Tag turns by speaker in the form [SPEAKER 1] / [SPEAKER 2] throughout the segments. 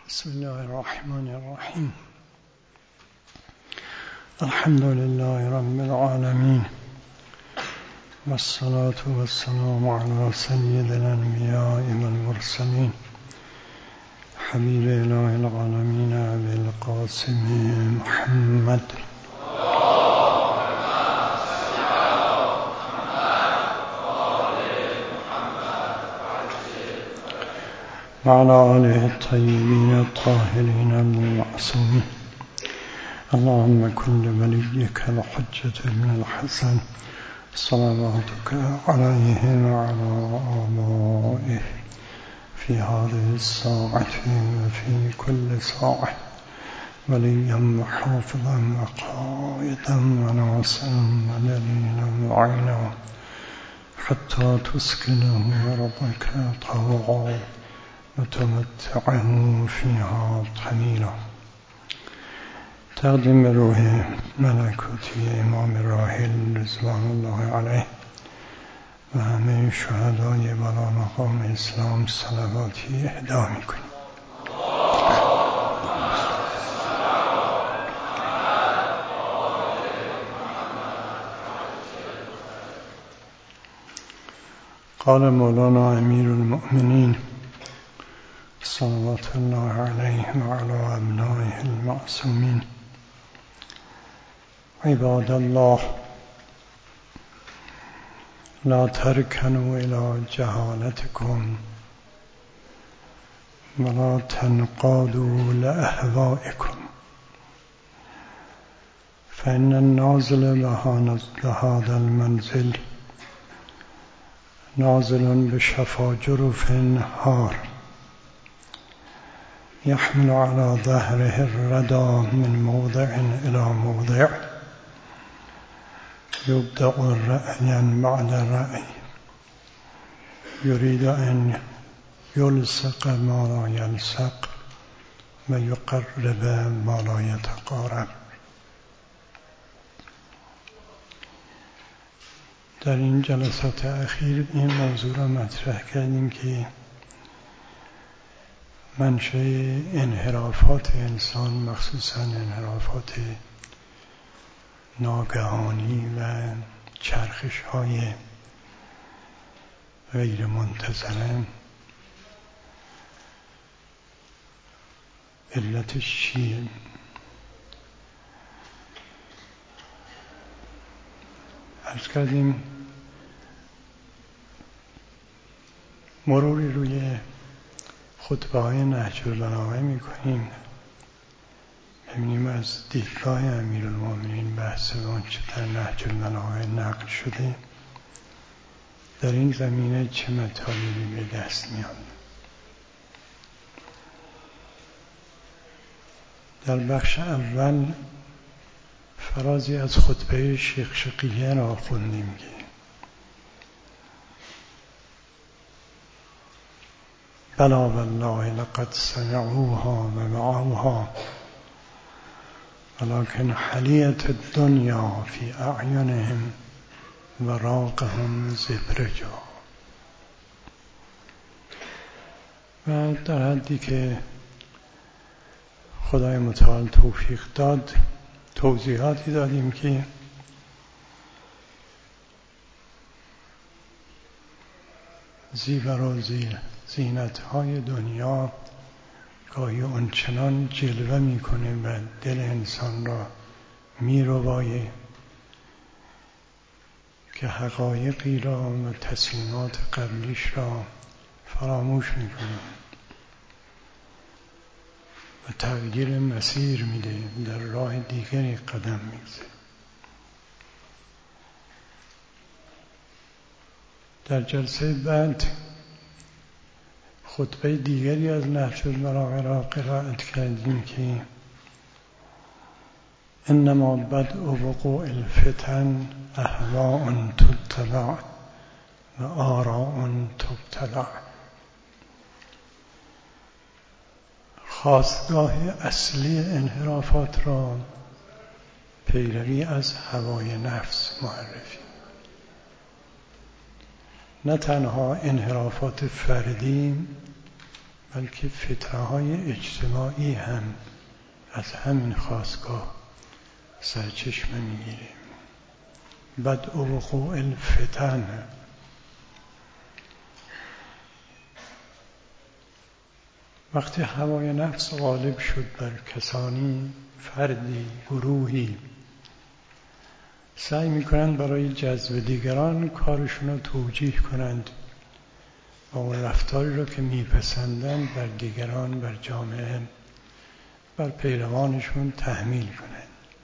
[SPEAKER 1] بسم الله الرحمن الرحيم. الحمد لله رب العالمين، والصلاة والسلام على سيد الأنبياء والمرسلين حبيب إله العالمين أبي القاسم محمد وعلى آله الطيبين الطاهرين المعصومين. اللهم كن لوليك الحجة بن الحسن صلواتك عليه وعلى آبائه في هذه الساعة وفي كل ساعة وليا وحافظا وقائدا وناصرا ودليلا وعينا حتى تسكنه أرضك طوعا وتمتعه فيها طويلا. تقدیم روح ملکوتی امام راحل رضوان الله علیه و همه شهدای بالا مقام اسلام صلواتی اهدا میکنیم. قال مولانا امیر المؤمنین صلوات الله علیه وعلى ابنائه المعصومین: عباد الله، لا تركنوا إلى جهالتكم ولا تنقادوا لأهوائكم، فإن النازل بهذا المنزل نازل بشفا جرف هار يحمل على ظهره الردى من موضع إلى موضع، يبدأ رأيا بعد رأي، يريد أن يلصق ما لا يلصق ويقرب ما لا يتقارب. در این جلسات اخیر این موضوع را مطرح کردیم که منشأ انحرافات انسان، مخصوصاً انحرافات ناگهانی و چرخش‌های غیر منتظره، علتش چیه؟ عرض کردیم مروری روی خطبه‌های نهج البلاغه می‌کنیم، ببینیم از دیدگاه امیرالمومنین بحث آنچه در نهج البلاغه نقل شده در این زمینه چه مطالبی به دست میاد. در بخش اول فرازی از خطبه شیخ شقیه را خوندیم که بلا والله لقد سمعوها و وعوها ولكن حلیت الدنیا فی اعینهم و راقهم زبرجا. و در حدی که خدای متعال توفیق داد توضیحاتی دادیم که زیور و زینت‌های دنیا گاهی آنچنان جلوه میکنه و دل انسان را میربایه که حقایقی را و تصمیمات قبلیش را فراموش میکنه و تغییر مسیر میده، در راه دیگری قدم میگذاره. در جلسه بعد خطبه دیگری از نهج البلاغه را قرائت کردیم که انما بدء وقوع الفتن اهواء تتبع و آراء تبتلع. خاستگاه اصلی انحرافات را پیروی از هوای نفس معرفی، نه تنها انحرافات فردی بلکه فتنه‌های اجتماعی هم از همین خاستگاه سرچشمه میگیره. بدء وقوع الفتن. وقتی هوای نفس غالب شد بر کسانی، فردی، گروهی، سعی میکنند برای جذب دیگران کارشون رو توجیه کنند و اون رفتاری رو که میپسندند بر دیگران، بر جامعه، بر پیروانشون تحمیل کنند.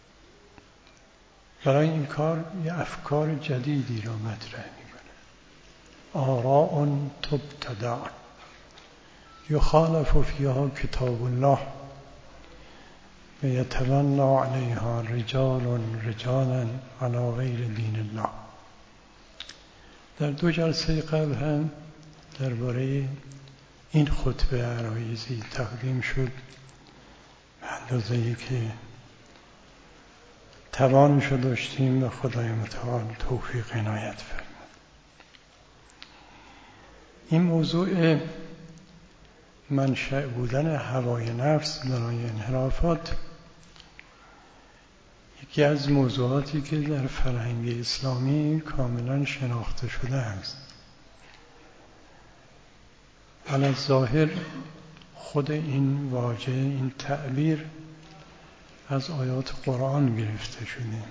[SPEAKER 1] برای این کار یه افکار جدیدی را مطرح میکنه. آراء تبتدع یخالف فیها کتاب الله و یتبنی علیها رجالا علی غیر دین الله. در 2 جلسه قبل هم درباره این خطبه عرایضی تقدیم شد به اندازه‌ای که توانشو داشتیم و خدای متعال توفیق عنایت فرمود. این موضوع منشأ بودن هوای نفس برای انحرافات یکی از موضوعاتی که در فرهنگ اسلامی کاملا شناخته شده است. علی الظاهر خود این واژه، این تعبیر از آیات قرآن گرفته شده.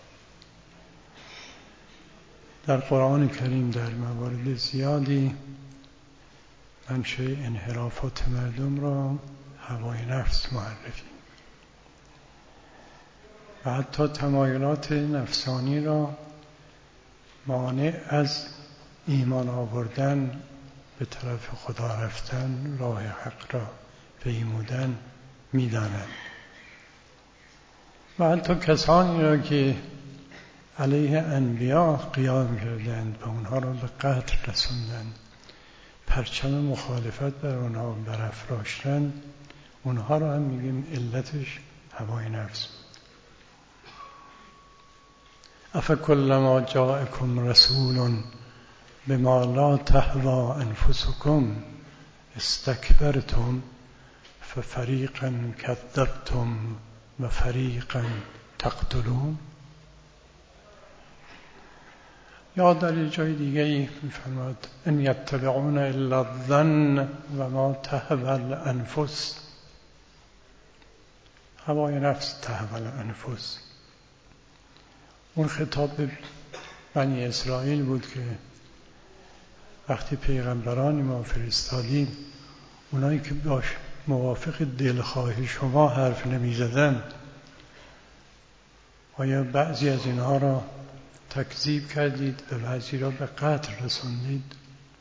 [SPEAKER 1] در قرآن کریم در موارد زیادی منشأ انحرافات مردم را هوای نفس معرفی و حتی تمایلات نفسانی را مانع از ایمان آوردن، به طرف خدا رفتن، راه حق را پیمودن می‌دانند. و حتی کسانی را که علیه انبیا قیام کردند و اونها را به قتل رسوندند، پرچم مخالفت بر اونها برافراشتند، اونها را هم میگیم علتش هوای نفس بود. افکلما جاءکم رسول بما لا تهوی انفسکم استکبرتم ففریقا کذبتم و فریقا تقتلون. یا در جای دیگه می‌فرماد ان یتبعون الا الظن و ما تهوی الانفس. هوای نفس تهوی الانفس. اون خطاب به بنی اسرائیل بود که وقتی پیغمبرانی ما فرستادیم، اونایی که باش موافق دلخواه شما حرف نمی‌زدن، آیا بعضی از اینها را تکذیب کردید و بعضی را به قتل رسوندید؟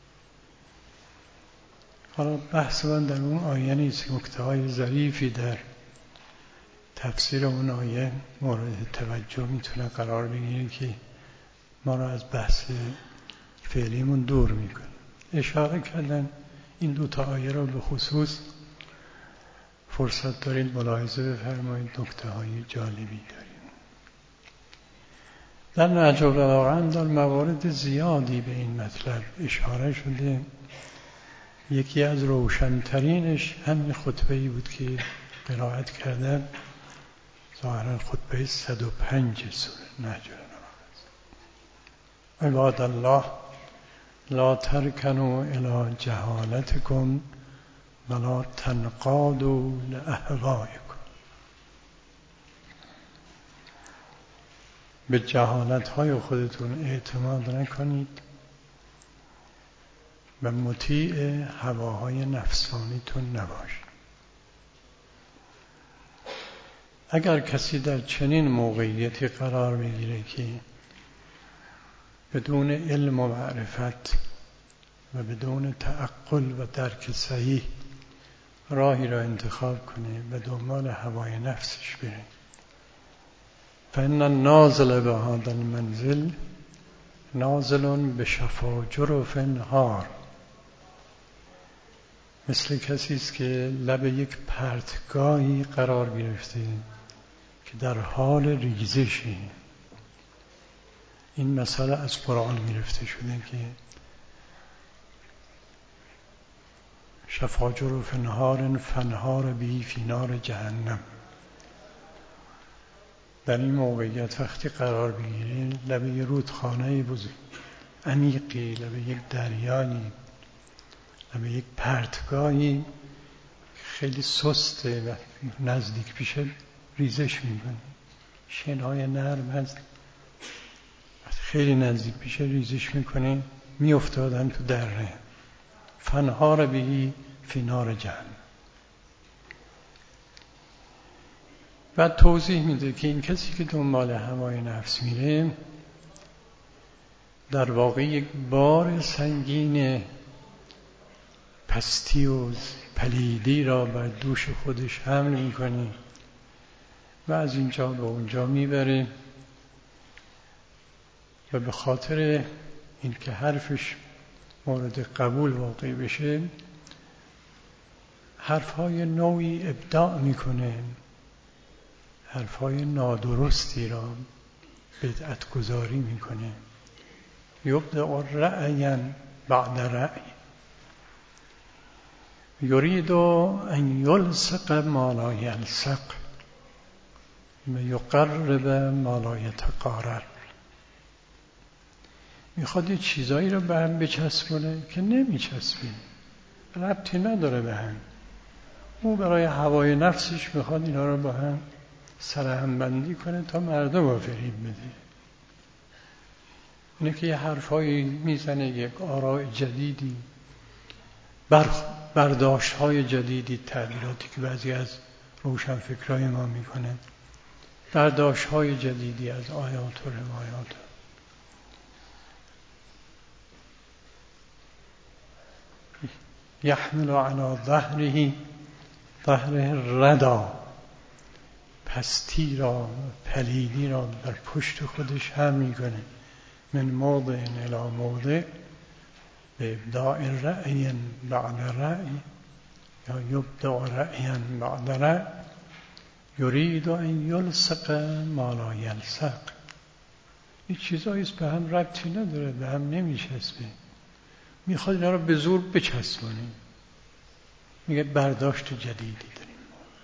[SPEAKER 1] حالا بحث من در اون آیه نیست. نکته‌های ظریفی در تفسیر اون آیه مورد توجه میتونه قرار بگیره که ما را از بحث فعلیمون دور میکنه. اشاره کردن این 2 آیه را به خصوص فرصت دارید ملاحظه بفرمایید، نکته‌های جالبی داریم. در نهج البلاغه در موارد زیادی به این مطلب اشاره شده. یکی از روشن‌ترینش همین خطبه‌ای بود که قرائت کردم، ظاهراً خطبه 105 سوره نهج البلاغه. عباد الله لا ترکنوا الی جهالتکم ولا تنقادوا لاهوائکم. به جهالت‌های خودتون اعتماد نکنید و مطیع هواهای نفسانیتون نباشید. اگر کسی در چنین موقعیتی قرار بگیره که بدون علم و معرفت و بدون تعقل و درک صحیح راهی را انتخاب کنه و دنبال هوای نفسش بره، فإن النازل بهذا المنزل نازل بشفا جرف هار. مثل کسی است که لب یک پرتگاهی قرار گرفته که در حال ریزشه. این مسئله از قرآن گرفته شده که شفا جرف نهار فنهار بی فی نار جهنم. در این موقعیت وقتی قرار بگیریم لب یک رودخانه بزرگ عمیقی، لب یک دریایی، لب یک پرتگاهی خیلی سسته و نزدیک پیشه ریزش میکنه. شنهای نرم هست، خیلی نزدیک پیشه ریزش میکنه، میافتادن تو دره. فنهار بهی فی نار جهنم. بعد توضیح میده که این کسی که دنبال هوای نفس میره در واقع یک بار سنگین پستی و پلیدی را بر دوش خودش حمل میکنه و از اینجا به اونجا میبره و به خاطر اینکه حرفش مورد قبول واقع بشه حرفهای نوعی ابداع میکنه، حرفهای نادرستی را بدعت گذاری میکنه. یبدع رأیا بعد رأی یرید ان یلصق ما لا یلصق و یقرب ما لا یتقارب. میخواد یه چیزایی رو به هم بچسبونه که نمیچسبه، ربطی نداره به هم. او برای هوای نفسش میخواد اینا رو با هم سرهم بندی کنه تا مردم رو فریب بده. اینه که یه حرفایی میزنه، یک آراء جدیدی، برداشت‌های جدیدی، تعبیراتی که بعضی از روشنفکرای ما میکنن، برداشت‌های جدیدی از آیات و روایات. یحمل علی ظهره ردا، پستی را، پلیدی را بر پشت خودش حمل میکنه. من موضع الی موضع به ابداع رأی بعد رأی یا یبدع رأیا بعد رأی یرید ان یلصق ما لا یلصق. این چیزاییست به هم ربطی نداره، به هم نمیچسبه، میخواد اینا رو به زور بچسبونه. میگه برداشت جدیدی داریم.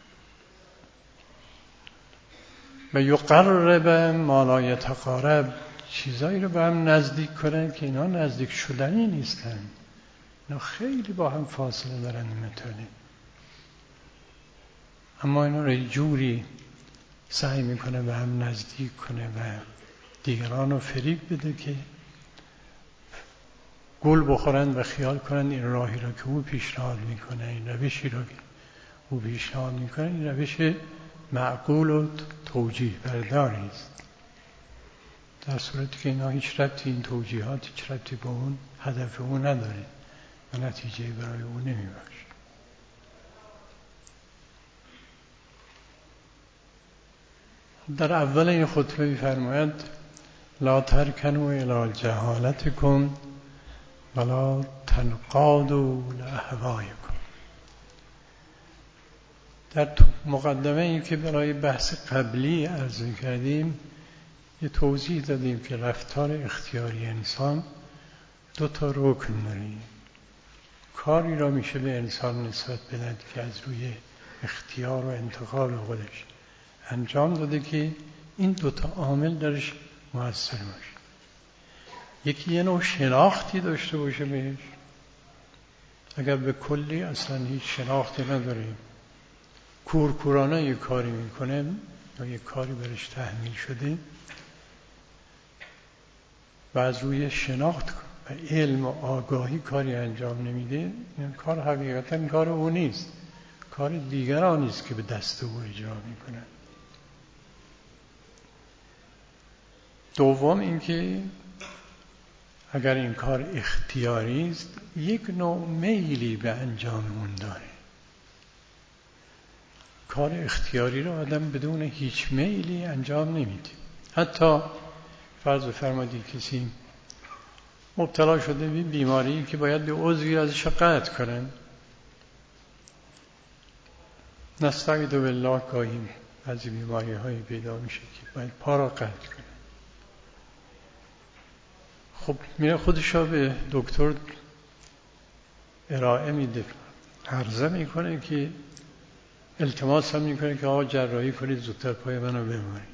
[SPEAKER 1] و یقرب ما لا یتقارب، چیزایی رو به هم نزدیک کنن که اینا نزدیک شدنی نیستن، اینا خیلی با هم فاصله دارن متونه. اما اینا رو جوری سعی میکنه به هم نزدیک کنه و دیگران رو فریب بده که گول بخورن و خیال کنن این راهی را که او پیشنهاد میکنه، این روشی را که او پیشنهاد میکنه، این روش معقول و توجیه برداری است، در صورتی که اینا هیچ ربطی، این توجیهات هیچ ربطی به اون هدف او نداره و نتیجه برای او نمیبخشه. در اول این خطبه می‌فرماید لا ترکنوا الی جهالتکم ولا تنقادوا لاهوایکم. در مقدمه این که برای بحث قبلی عرض کردیم یه توضیح دادیم که رفتار اختیاری انسان دو تا رکن داره. کاری را میشه به انسان نسبت بدن که از روی اختیار و انتخاب خودش انجام داده که این دو تا عامل درش مؤثر باشه. یکی یه نوع شناختی داشته باشه بهش، اگر به کلی اصلا هیچ شناختی نداره، کورکورانه یه کاری میکنه یا یه کاری برش تحمیل شده و از روی شناخت و علم و آگاهی کاری انجام نمیده، این کار حقیقتا کار او نیست، کار دیگران نیست که به دست او اجرا میکنن. دوم اینکه اگر این کار اختیاری است یک نوع میلی به انجام اون داره. کار اختیاری رو آدم بدون هیچ میلی انجام نمیده. حتی فرض بفرمایید کسی مبتلا شده به بیماری که باید به عضوی ازش قطع کنن، نستعیذ بالله گاهی از بیماری های پیدا میشه که باید پا را قطع کنن. خب میره خودش را به دکتر ارائه میده، عرضه میکنه که التماس هم میکنه که آقا جراحی کنید زودتر پای منو بمارید.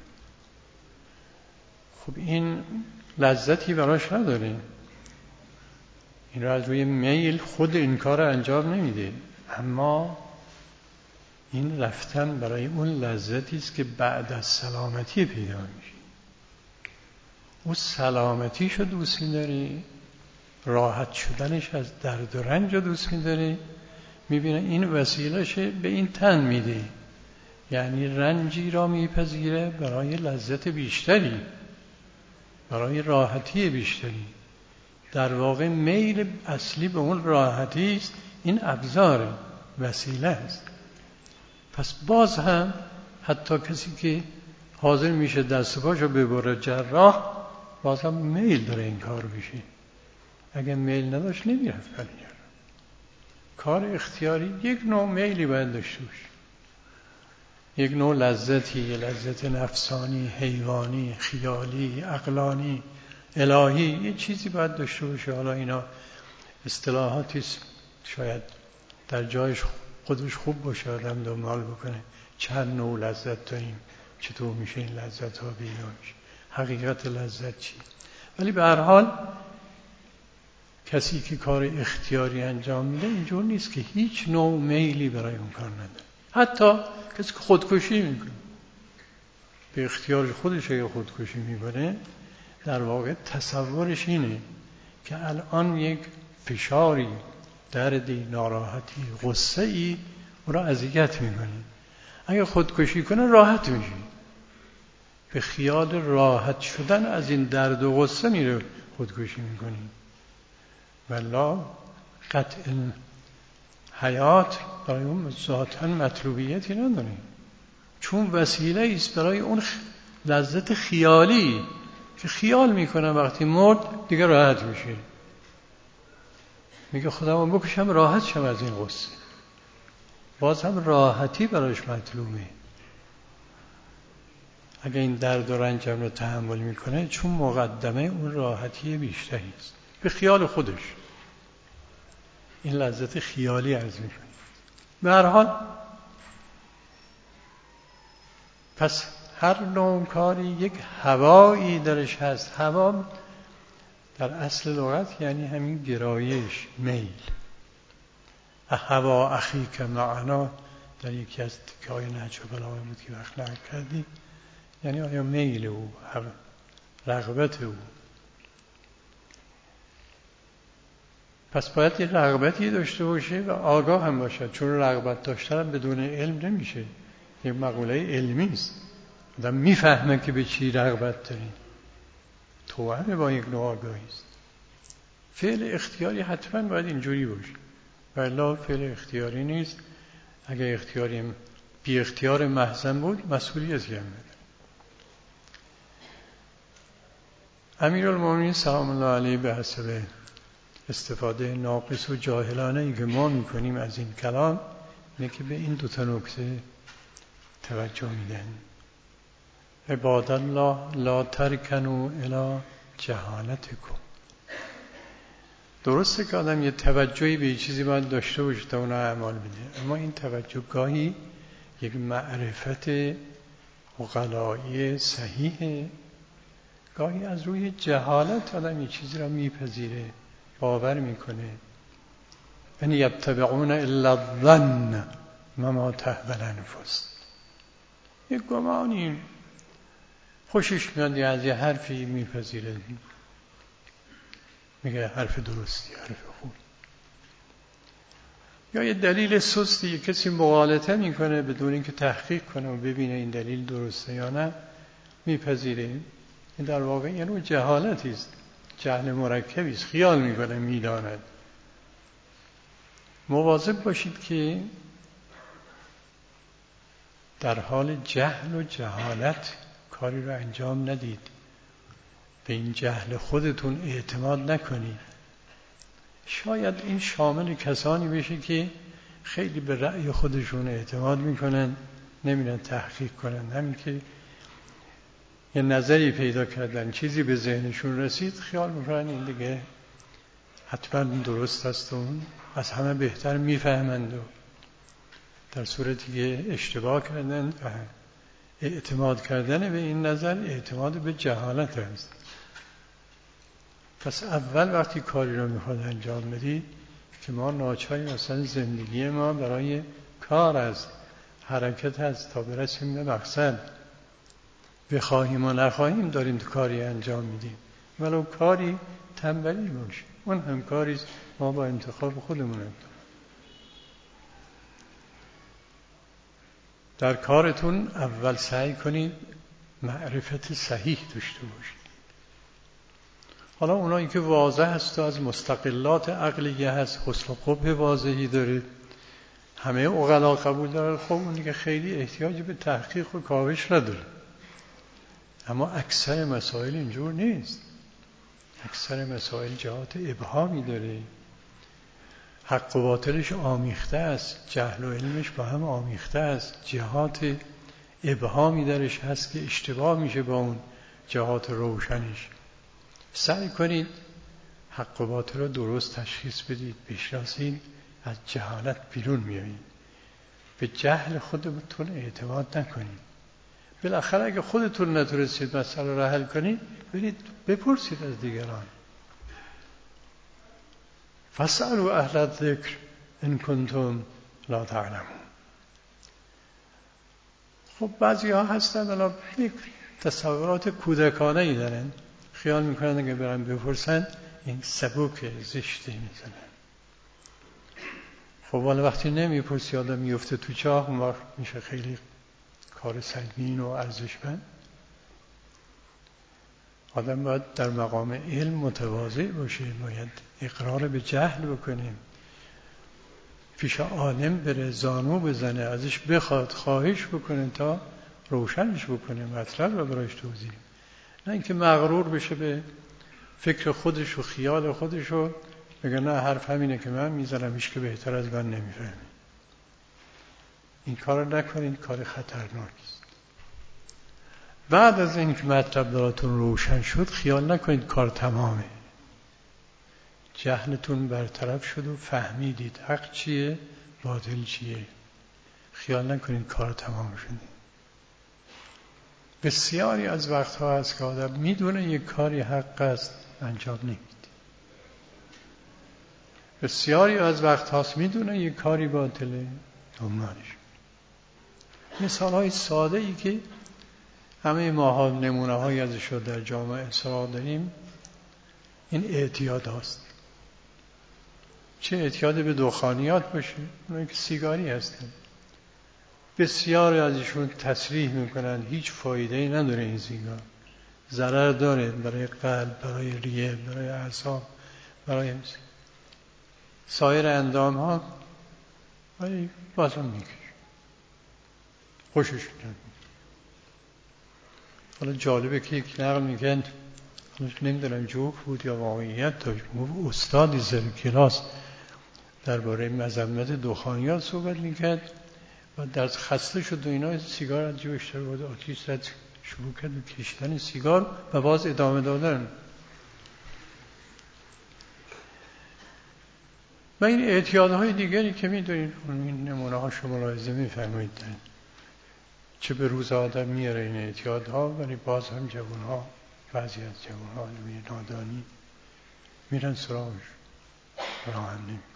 [SPEAKER 1] خب این لذتی براش نداره، این رو از روی میل خود این کار انجام نمیده، اما این رفتن برای اون لذتی است که بعد از سلامتی پیدا میشه. اون سلامتیشو دوست می‌داری، راحت شدنش از درد و رنج رو دوست می‌داری، می‌بینه این وسیله‌ش به این تن میده، یعنی رنجی را میپذیره برای لذت بیشتری، برای راحتی بیشتری. در واقع میل اصلی به اون راحتی است، این ابزار وسیله است. پس باز هم حتی کسی که حاضر میشه دست پاشو ببره جراح، باز هم میل داره این کار بشه. اگه میل نداشت نمیرفت برای جراح. کار اختیاری یک نوع میلی باید داشته باشه، یک نوع لذتی، لذت نفسانی، حیوانی، خیالی، عقلانی، الهی، یه چیزی باید داشته باشه. حالا اینا اصطلاحاتی شاید در جایش خودش خوب باشه آدم دنبال بکنه چند نوع لذت داریم، چطور میشه این لذت ها پیدا میشه، حقیقت لذت چی. ولی به هر حال کسی که کار اختیاری انجام میده اینجور نیست که هیچ نوع میلی برای اون کار نداره. حتی کسی که خودکشی میکنه به اختیار خودش اگه خودکشی میکنه، در واقع تصورش اینه که الان یک فشاری، دردی، ناراحتی، غصه‌ای او را اذیت میکنه. اگه خودکشی کنه راحت میشه، به خیال راحت شدن از این درد و غصه میره خودکشی میکنه. والله قطع حیات برای اون ذاتاً مطلوبیتی نداره، چون وسیله است برای اون لذت خیالی که خیال میکنه وقتی مرد دیگه راحت میشه، میگه خودمو بکشم راحت شم از این غصه. باز هم راحتی براش مطلوبه. اگه این درد و رنجم رو تحمل میکنه چون مقدمه اون راحتی بیشتری است به خیال خودش، این لذت خیالی عرض میکنه. به هر حال پس هر نوع کاری یک هوایی درش هست. هوا در اصل لغت یعنی همین گرایش، میل. هوا اخیک معنا در یکی از تکه‌های نهج البلاغه بود که وقت نقل کردی، یعنی آیا میل او، رغبت او. پس باید یه رغبتی داشته باشه و آگاه هم باشد، چون رغبت داشتن هم بدون علم نمیشه، یک مقوله علمی است. آدم میفهمه که به چی رغبت داریم، توأم با یک نوع آگاهی است. فعل اختیاری حتما باید اینجوری باشه، ولی فعل اختیاری نیست. اگه اختیاری بی اختیار محض بود مسئولیتی هم نداره. امیرالمومنین سلام الله علیه به حسب استفاده ناقص و جاهلانه ای که ما میکنیم از این کلام اینه که به این دو تا نکته توجه میدن. عباد الله لا ترکنوا الی جهالتکم. درسته که آدم یه توجهی به یه چیزی باید داشته باشه تا اونها اعمال بده، اما این توجه گاهی یک معرفت عقلایی صحیحه، گاهی از روی جهالت آدم یه چیزی را میپذیره، باور میکنه. ان یتبعون الا الظن وما تهوی الانفس. یک گمانی خوشش میاد از یه حرفی میپذیره، میگه حرف درستی، حرف خوب. یا یه دلیل سستی کسی مغالطه میکنه بدون اینکه تحقیق کنه و ببینه این دلیل درسته یا نه میپذیره. این در واقع یه نوع جهالتی است، جهل مرکبی است، خیال میکنه میداند. مواظب باشید که در حال جهل و جهالت کاری رو انجام ندید، به این جهل خودتون اعتماد نکنید. شاید این شامل کسانی بشه که خیلی به رأی خودشون اعتماد میکنن، نمیرن تحقیق کنن، همین که یه نظری پیدا کردن، چیزی به ذهنشون رسید، خیال میکنن این دیگه حتما درست است و از همه بهتر میفهمند و در صورتی که اشتباه کردن و اعتماد کردن به این نظر اعتماد به جهالت است. پس اول وقتی کاری رو میخواد انجام بدید که ما ناچاریم اصلا زندگی ما برای کار است، حرکت است تا برسیم به مقصد. بخواهیم و نخواهیم داریم کاری انجام میدیم، ولو کاری تنبلی باشه، اون هم کاری ما با انتخاب خودمون انجام. در کارتون اول سعی کنید معرفت صحیح داشته باشید. حالا اونایی که واضح هست و از مستقلات عقلیه هست، حسن و قبح واضحی داره، همه عقلا قبول داره، خب اون دیگه خیلی احتیاج به تحقیق و کاوش نداره. اما اکثر مسائل اینجور نیست. اکثر مسائل جهات ابهامی داره، حق و باطلش آمیخته است، جهل و علمش با هم آمیخته است، جهات ابهامی درش هست که اشتباه میشه با اون جهات روشنش. سعی کنید حق و باطل رو درست تشخیص بدید، بشناسید، از جهالت بیرون میایید. به جهل خودتون اعتماد نکنید. بالاخره اگه خودتون نتونستید مسئله رو حل کنید، برید بپرسید از دیگران. فاسألوا اهل الذکر ان کنتم لا تعلمون. خب بعضی ها هستن الان یک تصورات کودکانه ای دارن، خیال میکنن اگه برن بپرسن این سبوک زشتی میزنن. خب ولی وقتی نمیپرسی آدم میفته تو چاه، اون وقت میشه خیلی کار سنگین و ارزشمند. آدم باید در مقام علم متواضع باشه، باید اقرار به جهل بکنیم، پیش عالم بره، زانو بزنه، ازش بخواد، خواهش بکنه تا روشنش بکنه، مطلب رو براش توضیح. نه اینکه مغرور بشه به فکر خودش و خیال خودش و بگه نه حرف همینه که من میزنم، هیچ که بهتر از من نمیفهمه. این کار رو نکنید، کار خطرناکی است. بعد از این که مطلب براتون روشن شد، خیال نکنید کار تمامه. جهلتون برطرف شد و فهمیدید حق چیه، باطل چیه. خیال نکنید کار تمام شده. بسیاری از وقتها هست که آدم میدونه یک کاری حق است، انجام نمیده. بسیاری از وقت هاست میدونه یک کاری باطله، دنبالش. مثال های ساده ای که همه ماها نمونه های ازش رو در جامعه اصلاح داریم، این اعتیاد هست. چه اعتیاد به دخانیات باشه، اونایی که سیگاری هستن، بسیاری ازشون تصریح میکنن هیچ فایده‌ای نداره این سیگار، ضرر داره برای قلب، برای ریه، برای اعصاب، برای سایر اندام ها، ولی بازم میکشه، خوشش میاد. حالا جالبه که یک نقل میگن، نمیدونم جوک بود یا واقعیت داشت، استادی زیر کلاس درباره مذمت دخانیات صحبت میکرد و در خسته شد و اینا، سیگار از جیبش در بود، آتیش زد، شروع کرد به کشیدن سیگار و باز ادامه دادن. و این اعتیادهای دیگری که میدونید، این نمونه ها شما ملاحظه میفرمایید چه به روز آدم میاره این اعتیادها، ولی باز هم جوانها، بعضی از جوانها نادانی میرن سراغش، راه هم نمیکنه.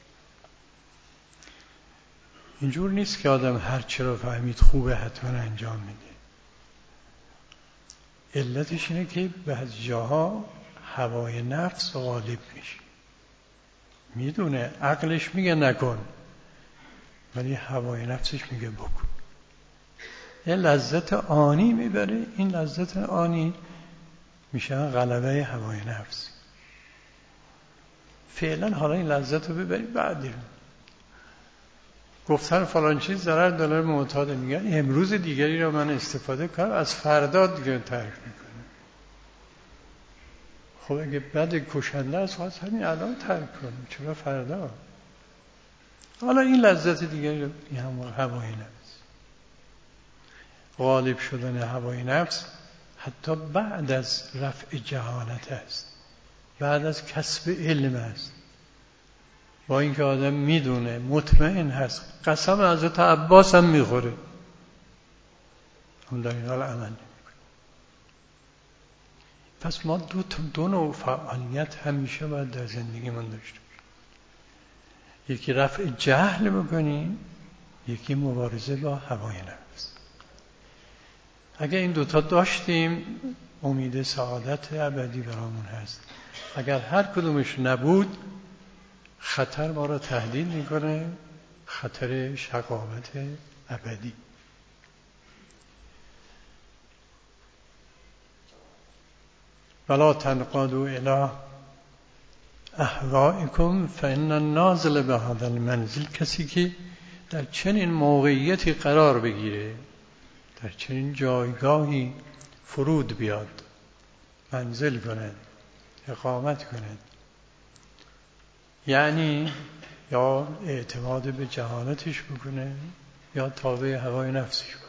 [SPEAKER 1] اینجور نیست که آدم هر چه رو فهمید خوبه حتما انجام میده. علتش اینه که بعضی جاها هوای نفس غالب میشه. میدونه عقلش میگه نکن، ولی هوای نفسش میگه بکن. یه لذت آنی میبره، این لذت آنی میشه غلبه هوای نفس. فعلا حالا این لذت رو ببری، بعد گفتن فلان چیز ضرر داره، معتاد میگن امروز دیگری رو من استفاده کنم، از فردا دیگه ترک میکنم. خب اگه بد کشنده است، خواست همین الان ترک کنم، چرا فردا؟ حالا این لذت دیگری رو، این هم هوای نفس. غالب شدن هوای نفس حتی بعد از رفع جهالت است. بعد از کسب علم است، با اینکه آدم میدونه مطمئن هست، قسم حضرت عباس هم میخوره، هم در این حال عمل نمیکنه. پس ما دو نوع فعالیت همیشه باید در زندگیمون داشته باشیم. یکی رفع جهل بکنیم، یکی مبارزه با هوای نفس. اگر این دوتا داشتیم امید سعادت ابدی برامون هست. اگر هر کدومش نبود خطر ما را تهدید میکنه، خطر شقاوت ابدی. ولا تنقادوا الی اهوائکم فان النازل بهذا المنزل، کسی که در چنین موقعیتی قرار بگیره، در چنین جایگاهی فرود بیاد، منزل کند، اقامت کند، یعنی یا اعتماد به جهالتش بکنه یا تابع هوای نفسش باشه.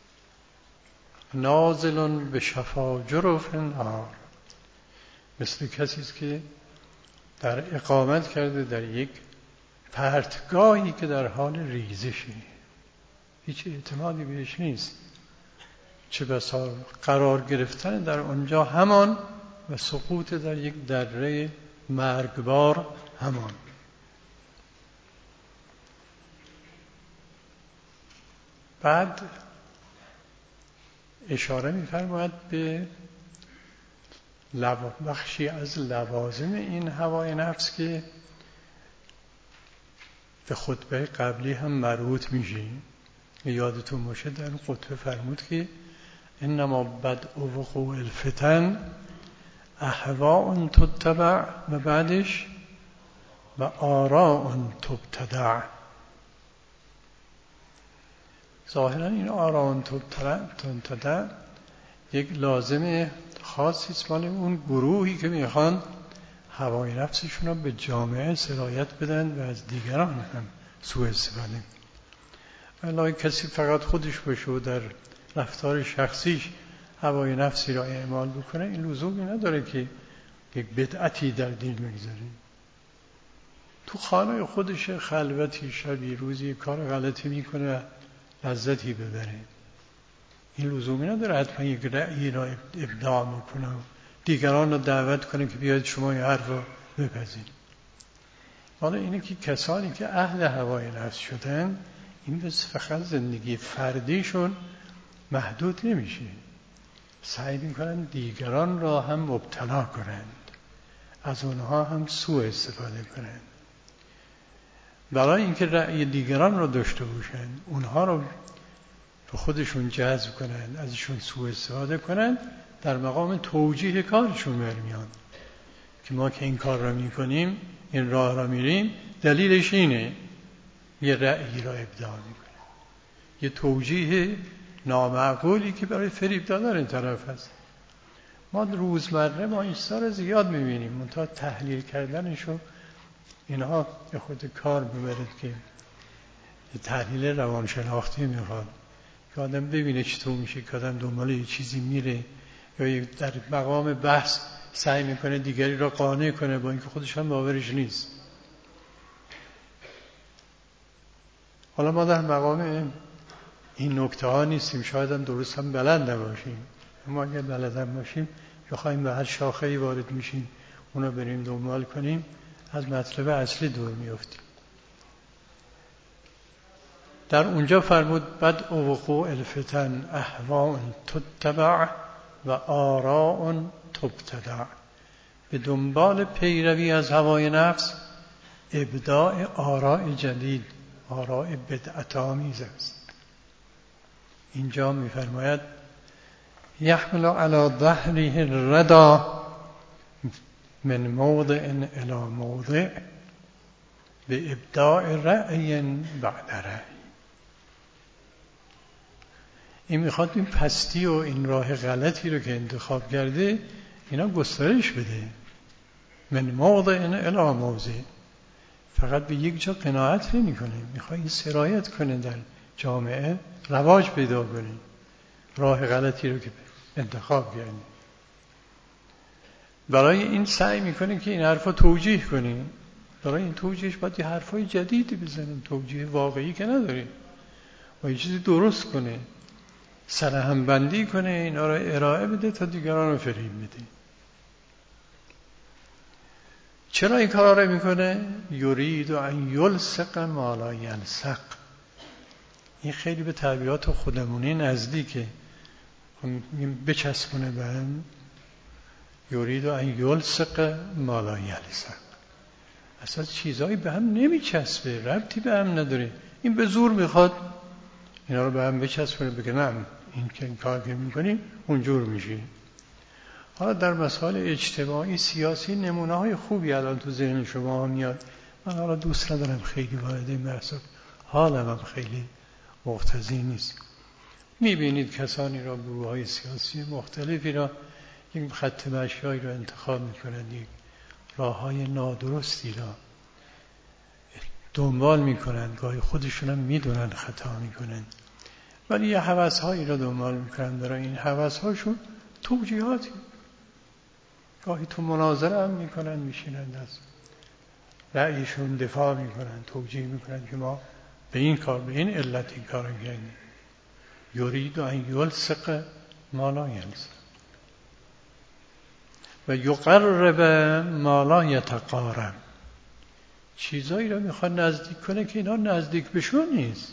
[SPEAKER 1] نازل به شفا جرف نهار، مثل کسی است که در اقامت کرده در یک پرتگاهی که در حال ریزشه، هیچ اعتمادی بهش نیست، چه بسا قرار گرفتن در آنجا همان و سقوط در یک دره مرگبار همان. بعد اشاره می‌فرماید به بخشی از لوازم این هوای نفس که به خطبه قبلی هم مربوط میشه. یادتون باشه در این خطبه فرمود که انما بدء وقوع الفتن اهواء تتبع، و بعدش و آراء تبتدع. ظاهرا این آراء تبتدع یک لازم خاصی است مال اون گروهی که میخوان هوای نفسشون رو به جامعه سرایت بدن و از دیگران هم سوء استفاده. ولی کسی فقط خودش باشه و در رفتار شخصیش هوای نفسی را اعمال بکنه، این لزومی نداره که یک بدعتی در دین بگذاره. تو خانه خودش خلوتی شبی روزی کار غلطی میکنه لذتی ببره، این لزومی نداره حتما یک رأیی را ابداع میکنه و دیگران را دعوت کنه که بیاید شما این حرف را بپذیرید. حالا اینه که کسانی که اهل هوای نفس شدن، این بس فقط زندگی فردیشون محدود نمیشه، سعی میکنن دیگران را هم مبتلا کنند، از اونها هم سوء استفاده کنند، برای اینکه رأی دیگران را داشته باشند، اونها را به خودشون جذب کنند، ازشون سوء استفاده کنند، در مقام توجیه کارشون برمیان که ما که این کار را میکنیم، این راه را میریم، دلیلش اینه، یه رأیی را ابداع میکنه، یه توجیه نامعقولی که برای فریب دادن این طرف هست. ما روزمره ما این سال زیاد میبینیم، منتها تحلیل کردنشو اینها به خود کار ببرد که تحلیل روانشناختی میخواد که آدم ببینه چطور میشه که آدم دنبال یه چیزی میره یا در مقام بحث سعی میکنه دیگری را قانع کنه با اینکه خودش هم باورش نیست. حالا ما در مقام این نکته ها نیستیم، شاید هم درست هم بلد نباشیم، اما اگر بلد هم باشیم بخوایم به هر شاخه‌ای وارد میشیم اونو بریم دنبال کنیم، از مطلب اصلی دور میافتیم. در اونجا فرمود بدء وقوع الفتن اهواء تتبع و آراء تبتدع، به دنبال پیروی از هوای نفس ابداع آراء جدید، آراء بدعت‌آمیز است. اینجا می‌فرماید یحمل علی ظهره الردى من موضع الی موضع به ابداع رأی بعد رأی. این میخواد این پستی و این راه غلطی رو که انتخاب کرده اینا گسترش بده، من موضع الی موضع، فقط به یک جا قناعت نمی کنه، میخواد این سرایت کنه در جامعه، رواج پیدا کنه راه غلطی رو که انتخاب کرده. برای این سعی میکنه که این حرفا توجیه کنیم. برای این توجیهش باید یه حرفای جدیدی بزنیم، توجیه واقعی که نداریم، و یه چیزی درست کنه، سرهم بندی کنه، اینا رو ارائه بده تا دیگران رو فریب بده. چرا این کارا رو میکنه؟ یرید ان یلصق ما لا یلصق. این خیلی به طبیعت خودمونی نزدیکه. بچسبونه به هم. یرید ان یلصق ما لا یلصق. اصلا چیزایی به هم نمیچسبه، ربطی به هم نداره. این به زور میخواد اینا رو به هم بچسبونه، بگه نه این که این کار که میکنیم اونجور میشه. حالا در مسائل اجتماعی سیاسی نمونه های خوبی الان تو ذهن شما میاد. من حالا دوست ندارم خیلی وارد این بحث، حالم هم خیلی مقتضی نیست. میبینید کسانی را، گروه های سیاسی مختلفی را، یک خط مشی‌هایی را انتخاب میکنند، یک راه های نادرستی را دنبال میکنند، گاهی خودشون هم میدونن خطا میکنن، ولی یه هوس هایی را دنبال میکنند. برای این هوس هاشون توجیهاتی، گاهی تو مناظره هم میکنن، میشینند از رأیشون دفاع میکنن، توجیه میکنن که ما به این کار، به این علت این کار کردیم. یرید ان یلصق ما لا یلصق و یقرب ما لا یتقارب. چیزایی رو میخواد نزدیک کنه که اینا نزدیک بهشون نیست،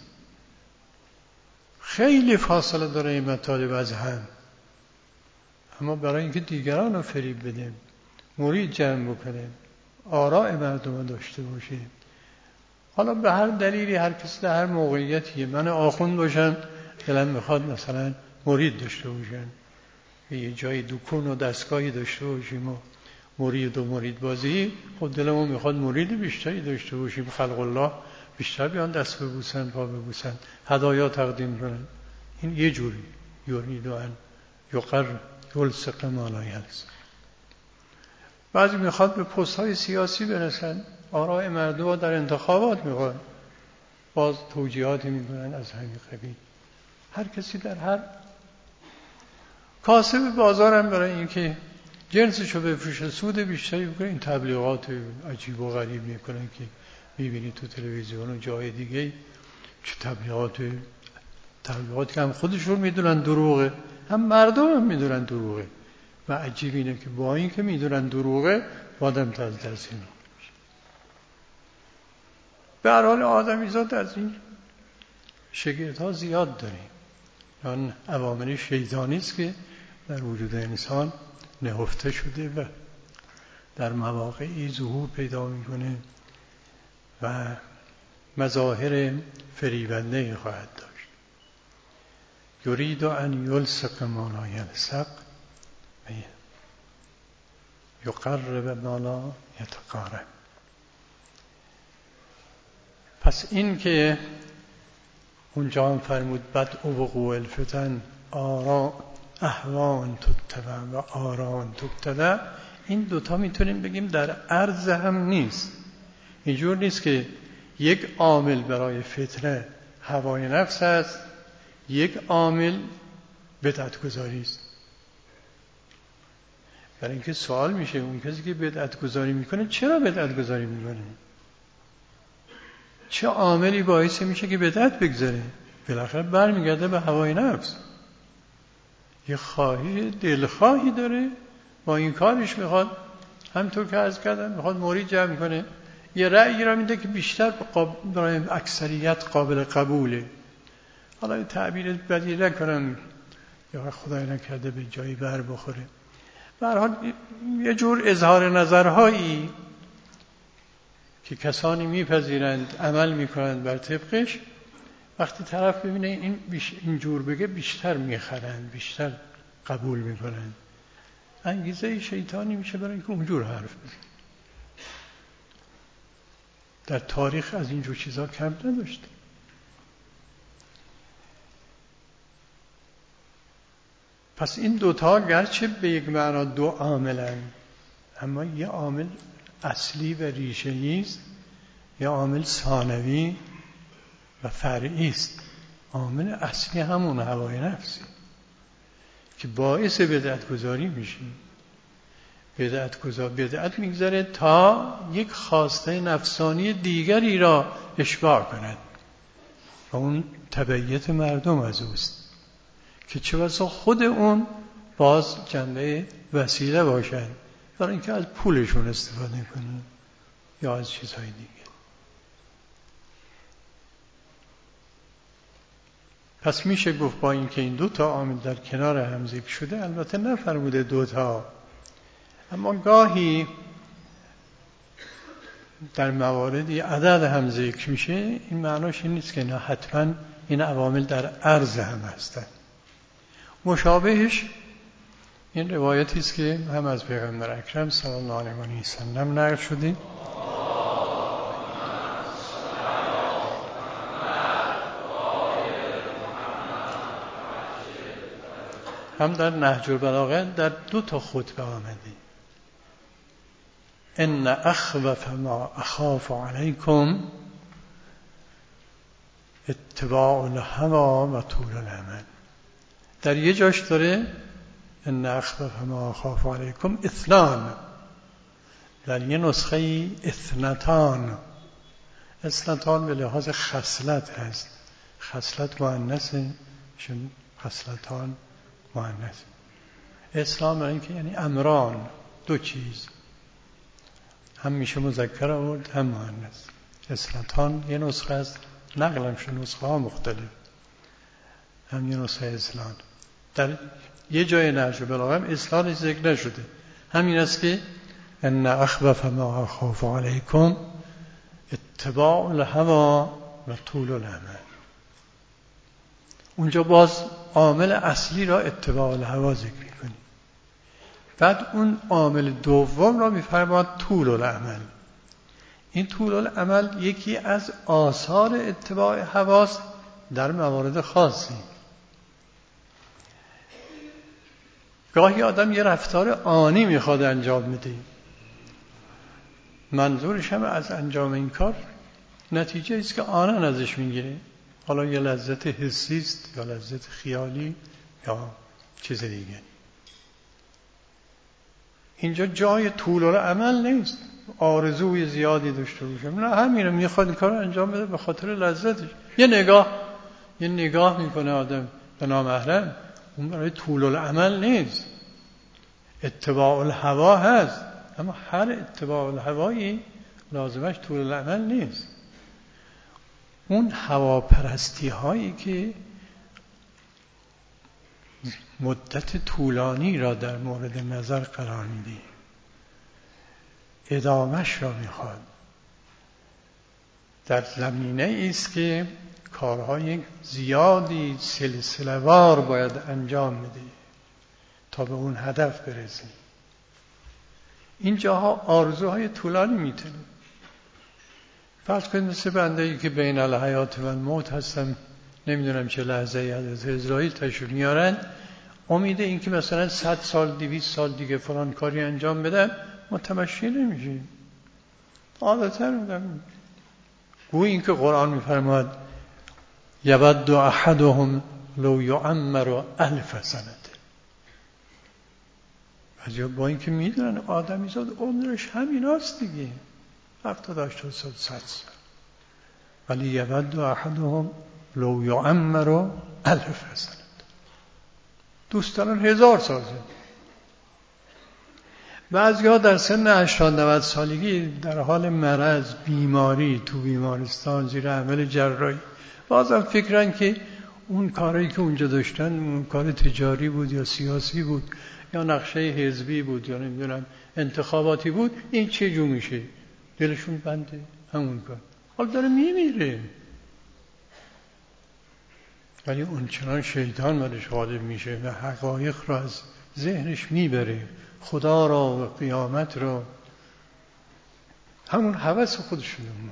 [SPEAKER 1] خیلی فاصله داره این مطالب از هم. اما برای اینکه دیگران رو فریب بدیم، مرید جمع بکنیم، آراء مردم رو داشته باشیم، حالا به هر دلیلی هر کسی در هر موقعیتی، من آخوند باشم دلم میخواد مثلا مرید داشته باشم، یه جای دکون و دستگاهی داشته باشیم و مرید و مرید بازی، خود دلمون میخواد مرید بیشتری داشته باشیم، خلق الله بیشتر بیان دست ببوسن، پا ببوسن، هدایا تقدیم کنن. این یه جوری یرید ان یلصق ما لا یلصق. بعضی میخواد به پست های سیاسی برسن، آراء مردم در انتخابات میخواد، باز توجیهاتی میکنن از همین قبیل. هر کسی در هر کاسب بازارم برای اینکه جنسشو بفروشه، سود بیشتری بکنه، این تبلیغات عجیب و غریب میکنن که میبینی تو تلویزیون و جای دیگه، چه تبلیغاتی که هم خودشون میدونن دروغه، هم مردم هم میدونن دروغه، و عجیب اینه که با این که میدونن دروغه آدم تا از دست اینا. به هر حال آدمیزاد از این شگفت‌ها زیاد داریم. آن عوامل شیطانی است که در وجود انسان نهفته شده و در مواقعی ظهور پیدا میکنه و مظاهر فریبنده خواهد داشت. یرید ان یلصق ما لا یلصق و یقرب ما لا یتقارب. پس این که اونجا هم فرمود بدء وقوع الفتن اهوان تتبع و آران تبتدع، این دوتا میتونیم بگیم در عرض هم نیست. اینجور نیست که یک عامل برای فتنه هوای نفس است، یک عامل بدعت گذاری است. برای اینکه سوال میشه اون کسی که بدعت گذاری میکنه چرا بدعت گذاری میکنه؟ چه عاملی باعث میشه که بدعت بگذاره؟ بالاخره برمیگرده به هوای نفس. یه خواهی دلخواهی داره، با این کارش میخواد، همطور که عرض کردم، میخواد مرید جمع کنه، یه رأیی را میده که بیشتر برای اکثریت قابل قبوله. حالا تعبیر بدی نکنم یا خدای نکرده به جایی بر بخوره. به هر حال یه جور اظهار نظرهایی که کسانی میپذیرند، عمل میکنند بر طبقش، وقتی طرف ببینه این جور بگه بیشتر میخرند، بیشتر قبول میکنند، انگیزه شیطانی میشه برای اینکه اونجور حرف بزنه. در تاریخ از اینجور چیزا کم نداشته. پس این دوتا گرچه به یک معنا دو عاملن، اما یه عامل اصلی و ریشه‌ای است، یه عامل ثانوی و فرعی است. عامل اصلی همون هوای نفسی که باعث بدعت گذاری میشه. بدعت میگذاره تا یک خواسته نفسانی دیگری را اشباع کند و اون تبعیت مردم از اوست که چه بسا خود اون باز جنبه وسیله باشد برای اینکه از پولشون استفاده کنه یا از چیزهای دیگه. پس میشه گفت با اینکه این دو تا عامل در کنار هم ذکر شده، البته نفرموده دو تا، اما گاهی در مواردی عدد هم ذکر میشه، این معناش این نیست که نه حتما این عوامل در عرض هم هستن. مشابهش این روایتی است که هم از پیغمبر اکرم صلی الله علیه و سلم نقل شده هم در نهج البلاغه در دو تا خطبه آمده. ان اخوف ما اخاف علیکم اتباع الهوى و طول الامل. در یه جاش داره ان اخوف ما اخاف علیکم اثنان، در یه نسخه اثنتان. اثنتان به لحاظ خصلت هست، خصلت مؤنثه، چون خصلتان مؤنث. اسلام برای اینکه یعنی امران، دو چیز، هم میشه مذکر آورد هم مؤنث. اثنتان یه نسخه است، نقلم شده نسخه ها مختلف، هم یه نسخه اسلام. در یه جای نهج البلاغه اسلام ذکر نشده، همین است که ان اخوف ما اخاف علیکم اتباع الهوى و طول الامل. اونجا باز عامل اصلی را اتباع الهوى ذکر می‌کنی، بعد اون عامل دوم را می‌فرماید طول الامل. این طول الامل یکی از آثار اتباع هواست در موارد خاصی. گاهی آدم یه رفتار آنی میخواد انجام بده، منظورش هم از انجام این کار نتیجه است که آنن ازش میگیره، حالا یه لذت حسی است یا لذت خیالی یا چیز دیگه. اینجا جای طول الامل نیست، آرزوی زیادی داشته باشه، نه همینه میخواد این کار رو انجام بده به خاطر لذتش. یه نگاه میکنه آدم به نامحرم، اون برای طول الامل نیست. اتباع الهوا هست، اما هر اتباع الهوایی لازمش طول الامل نیست. اون هواپرستی هایی که مدت طولانی را در مورد نظر قرار میده، ادامش را میخواد، در زمینه است که کارهای زیادی سلسله‌وار باید انجام بده تا به اون هدف برسیم. این جاها آرزوهای طولانی میتونه. فرض کنید مثل بنده‌ای که بین الحیات و الموت هستم، نمیدونم چه لحظه از اسرائیل تشریف میارن، امید این که مثلا 100 سال 200 سال دیگه فلان کاری انجام بدن، متمشی نمیشه. عادتا میگم گویا این که قرآن میفرماید یود احدهم لو یعمر 1000 سنه، با این که میدونن آدمی زاد عمرش همین هست دیگه، 70 80 سال 100 سال، ولی یود احدهم لو یعمر 1000 سنه، دوست دارن 1000 سال زندگی. بعضی‌ها در سن 80-90 سالگی در حال مرض، بیماری، تو بیمارستان زیر عمل جراحی، بازم فکرن که اون کاری که اونجا داشتن اون کار تجاری بود یا سیاسی بود یا نقشه حزبی بود یا نمیدونم انتخاباتی بود، این چه جو میشه؟ دلشون بنده همون کار، حال داره میمیره. ولی اون چنان شیطان برش غالب میشه و حقایق را از ذهنش میبره، خدا را و قیامت را، همون هوس خودشون ما.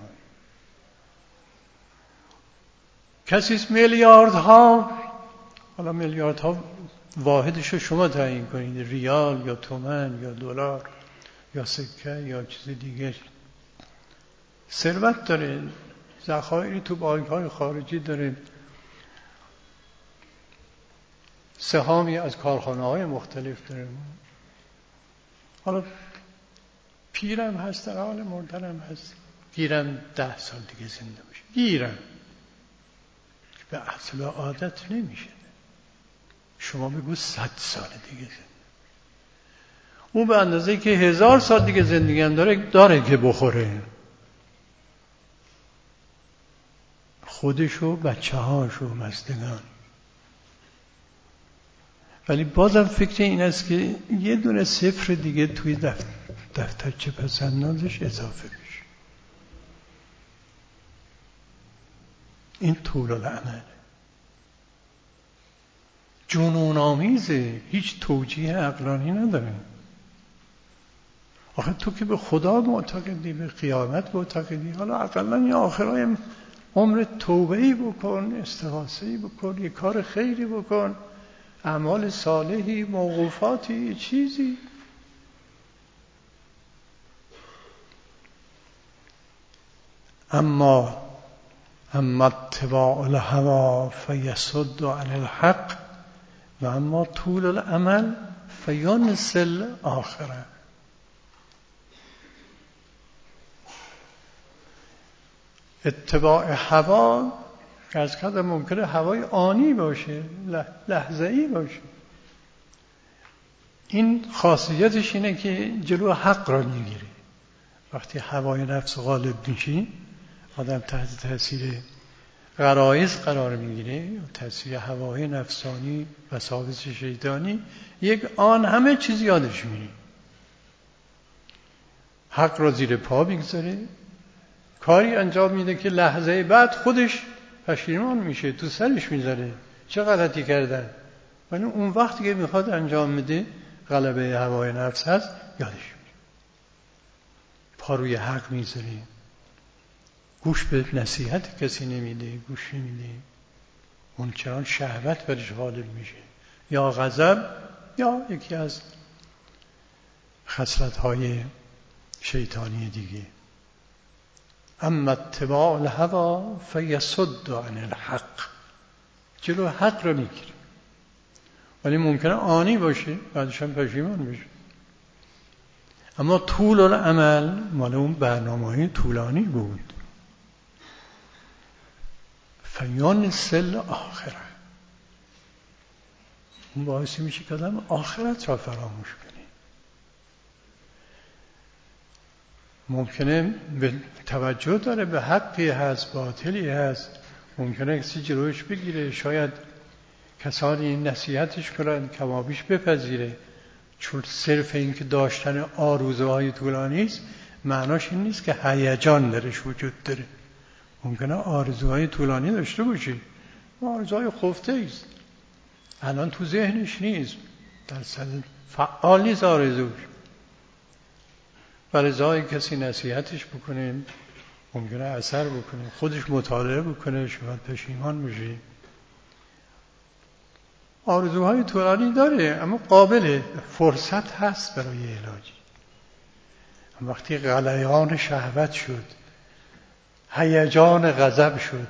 [SPEAKER 1] کسی میلیاردها، حالا میلیاردها واحدش رو شما تعیین کنید، ریال یا تومان یا دلار یا سکه یا چیز دیگه، ثروت داره، ذخایری تو بانک‌های خارجی داره، سهامی از کارخانه‌های مختلف داره، حالا پیرم هست، در حال مردنم هست، گیرم 10 سال دیگه زنده باشه، گیرم به اصل عادت نمیشه. شما بگو 100 سال دیگه زنده، اون به اندازه که 1000 سال دیگه زندگی هم داره که بخوره، خودشو، بچه هاشو، مزدگان. ولی بازم فکر این است که یه دونه صفر دیگه توی دفترچه پسندازش اضافه بشه. این طول الامل جنون آمیزه، هیچ توجیه عقلانی نداره. آخه تو که به خدا معتقدی، به قیامت معتقدی، حالا اقلا یه آخرای عمر توبه‌ای بکن، استغاثه‌ای بکن، یه کار خیری بکن، اعمال صالحی، موقوفاتی، چیزی. اما اتباع الهوا فیصد عن الحق و اما طول الامل فینسی الاخره. اتباع هوا از کده ممکنه هوای آنی باشه، لحظه‌ای باشه. این خاصیتش اینه که جلو حق را میگیره. وقتی هوای نفس غالب میشه، آدم تحت تاثیر غرایز قرار میگیره، تاثیر هوای نفسانی و وساوس شیطانی، یک آن همه چیز یادش میره، حق را زیر پا بگذاره، کاری انجام میده که لحظه بعد خودش پشیمان میشه، تو سرش میذاره چه غلطی کردن. ولی اون وقتی که میخواد انجام میده، غلبه هوای نفس هست، یادش میره، پا روی حق میذاره، گوش به نصیحت کسی نمیده، گوش نمیده، اون چنان شهوت برش غالب میشه، یا غضب یا یکی از خصلت‌های شیطانی دیگه. اما اتباع الهوا فیصد عن الحق، جلو حق رو میگیره، ولی ممکنه آنی باشه، بعدش هم پشیمان بشه. اما طول الامل مال اون برنامه‌های طولانی بود. فینسی الاخره، اون باعث میشه که آدم آخرت را فراموش کنه. ممکنه به توجه داره به حقی هست، باطلی هست، ممکنه کسی جلوش بگیره، شاید کسانی نصیحتش کنن، کمابیش بپذیره، چون صرف این که داشتن آرزوهای طولانی است معناش این نیست که هیجان درش وجود داره. ممکنه آرزوهای طولانی داشته باشی، آرزوهای خفته است، الان تو ذهنش نیست، در صد فعال نیست آرزوش، ولی ازای کسی نصیحتش بکنه ممکنه اثر بکنه، خودش مطالعه بکنه، شاید پشیمان بشه. آرزوهای طولانی داره اما قابله، فرصت هست برای علاجی. وقتی غلیان شهوت شد، هیجان غضب شد،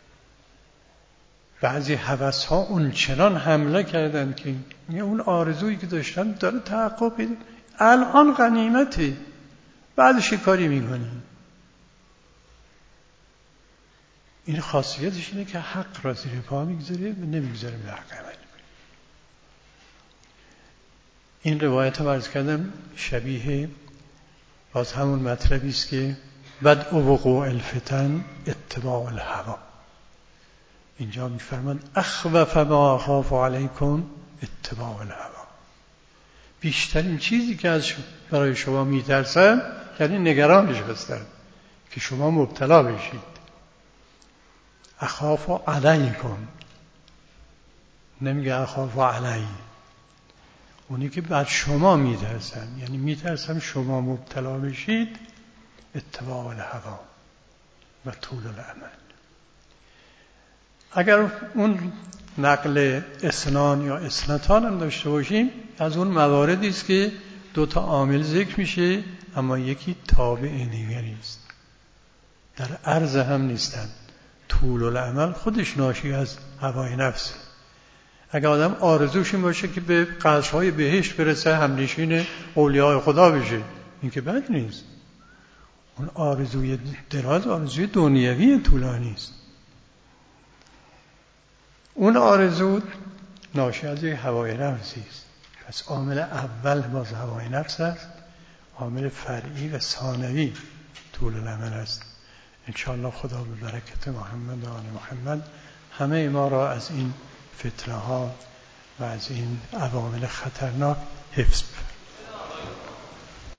[SPEAKER 1] بعضی هوس‌ها اون چنان حمله کردند که اون آرزویی که داشتن داره تحقق پیدا، الان غنیمته، بعدش کاری میکنی. این خاصیتش اینه که حق را زیر پا میگذاره و نمیگذاره به حق عمل. این روایت هم عرض کردم شبیه باز همون مطلبی است که بدء وقوع الفتن اتباع الهوا. اینجا میفرمان اخوف ما اخاف علیکم اتباع الهوا، بیشترین چیزی که از برای شما میترسم، یعنی نگرانش هستم که شما مبتلا بشید. اخاف علیکم، نمیگه اخاف علی، اونی که بر شما میترسم، یعنی میترسم شما مبتلا بشید، اتباع الهوا و طول الامل. اگر اون نقل اسنان یا اسنتان هم داشته باشیم، از اون مواردی است که 2 عامل ذکر میشه اما یکی تابع دیگری است، در عرض هم نیستن. طول الامل خودش ناشی از هوای نفسه، اگه آدم آرزوش این باشه که به قصرهای بهشت برسه، همنشین اولیاء خدا بشه، این که بد نیست. اون آرزوی دراز آرزوی دنیوی طولانی است. اون آرزو ناشی از یک هوای نفسی است. پس عامل اول باز هوای نفس است، عامل فرعی و ثانوی طول الامل است. انشاءالله خدا به برکت محمد و آل محمد همه ما را از این فتنه ها و از این عوامل خطرناک حفظ